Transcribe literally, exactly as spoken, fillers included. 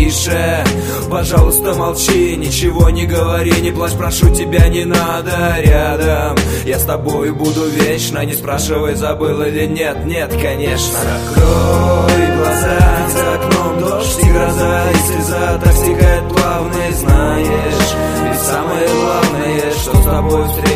тише. Пожалуйста, молчи, ничего не говори, не плачь, прошу тебя, не надо рядом. Я с тобой буду вечно, не спрашивай, забыл или нет, нет, конечно. Закрой глаза, за окном дождь и гроза, и слеза так стекает плавно, и знаешь, ведь самое главное, что с тобой встретилось.